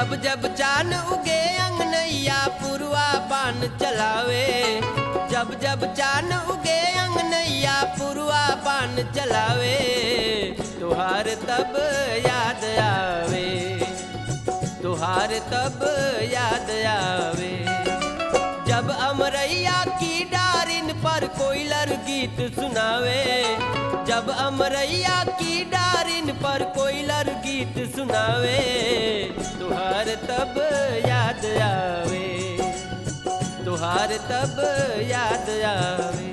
जब जब चान उगे अंगनैया पुरवा पान चलावे। जब जब चान उगे अंगनैया पुरवा पान चलावे। तुहार तब याद आवे, तुहार तब याद आवे। जब अमरैया की डारिन पर कोयलर गीत सुनावे। जब अमरैया की डारिन पर कोयलर गीत सुनावे। तुहार तब याद आवे, तुहार तब याद आवे।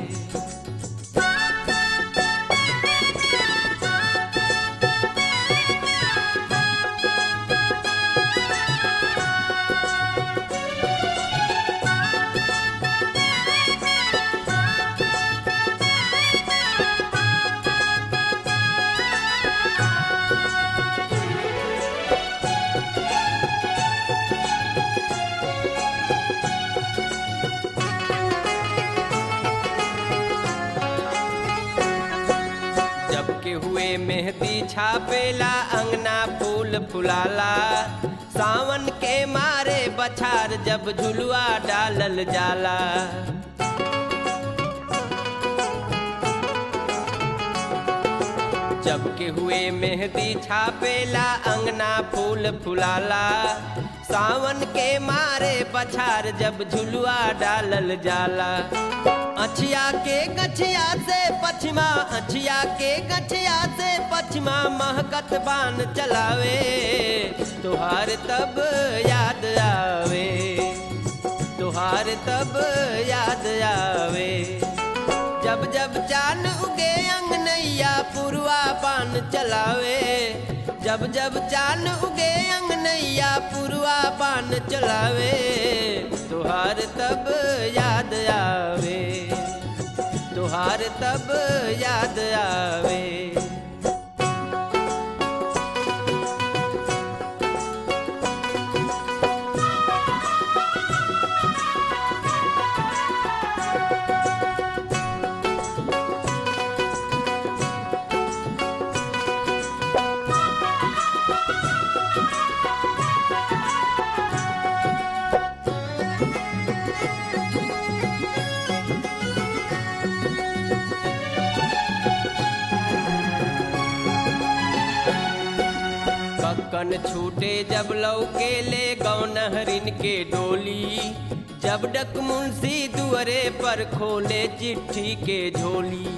हुए मेहंदी छापेला अंगना फूल फुलाला। सावन के मारे बछार जब झुलुआ डालल जाला। जब के हुए मेहंदी छापेला अंगना फूल फुलाला। सावन के मारे बछार जब झुलुआ डालल जाला। अछिया के गछिया से पछिमा, अछिया के गछिया से पछिमा महकत बान चलावे। तुहार तब याद आवे, तुहार तब याद आवे। जब जब चान उगे अंगनैया पुरवा पान चलावे। जब जब चान उगे अंगनैया पुरवा पान चलावे। तुहार तब याद आवे, तुहार तब याद आवे। कन छूटे जब लौके ले गौनहरिन के डोली। जब डक मुंशी दुअरे पर खोले चिट्ठी के झोली।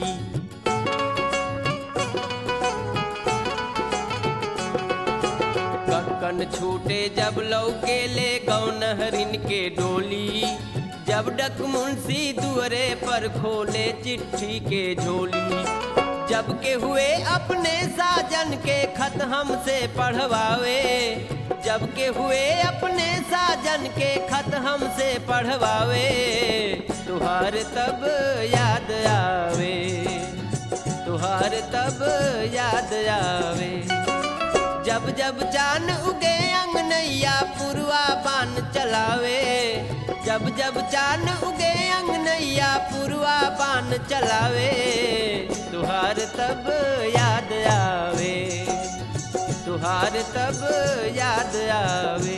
कन छूटे जब लौके ले गौनहरिन के डोली। जब डक मुंशी दुअरे पर खोले चिट्ठी के झोली। जब के हुए अपने साजन के खत हमसे पढ़वावे। जब के हुए अपने साजन के खत हमसे पढ़वावे। तुहार तब याद आवे, तुहार तब याद आवे। जब जब चान उगे अंगनैया पुरवा पान चलावे। जब जब चान उगे अंगनैया पुरवा पान चलावे। तुहार तब याद आवे, तुहार तब याद आवे।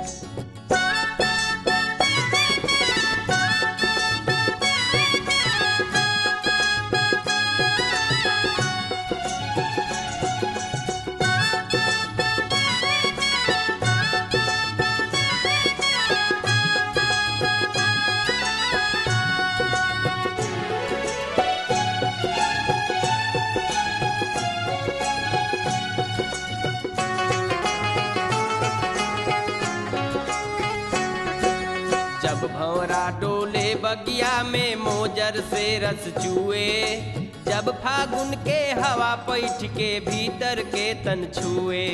जब भंवरा डोले बगिया में मोजर से रस चुए। जब फागुन के हवा पैठ के भीतर के तन छुए।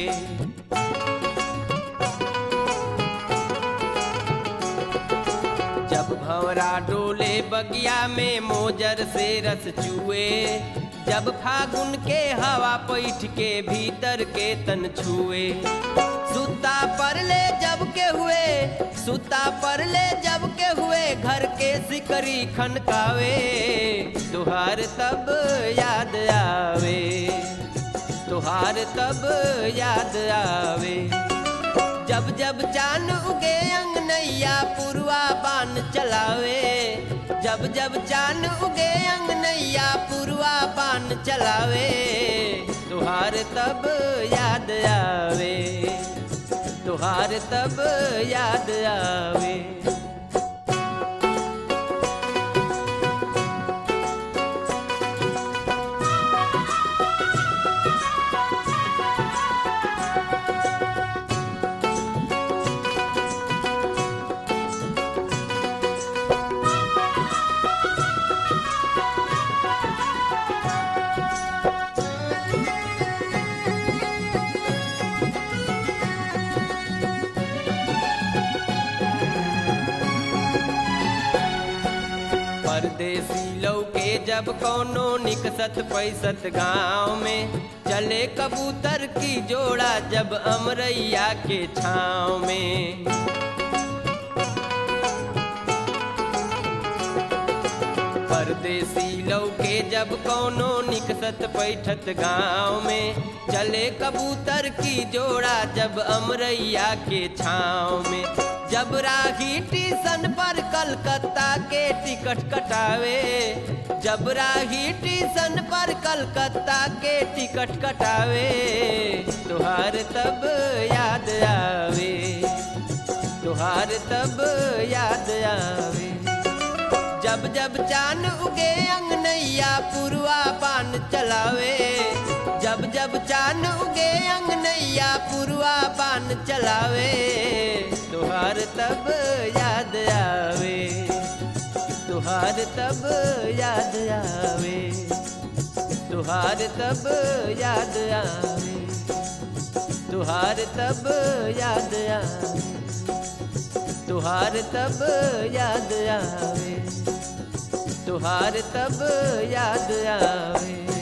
जब भंवरा डोले बगिया में मोजर से रस चुए। जब फागुन के हवा पैठ के भीतर के तन छुए। सुता पर ले जब के हुए, सुता पर ले जब के हुए घर के सिकरी खनकावे। तुहार तब याद आवे, तुहार तब याद आवे। जब जब चान उगे अंगनैया पुरवा बान चलावे, जब जब चान उगे अंगनैया पुरवा बान चलावे, तुहार तब याद आवे, तुहार तब याद आवे। परदेसी लौके जब कौनो निकसत पैसत गाँव में, चले कबूतर की जोड़ा जब अमरैया के छाँव में। परदेसी लौके जब कौनो निकसत पैठत गाँव में, चले कबूतर की जोड़ा जब अमरैया के छाँव में। जब राही स्टेशन पर कलकत्ता के टिकट कटावे, जब राही स्टेशन पर कलकत्ता के टिकट कटावे, तुहार तब याद आवे, तुहार तब याद आवे। जब जब चान उगे अंगनैया पुरवा बान चलावे, जब जब चान उगे अंगनैया पुरवा बान चलावे, तुहार तब याद आवे, तुहार तब याद आवे, तुहार तब याद आवे, तुहार तब याद आवे, तुहार तब याद आवे, तुहार तब याद आवे।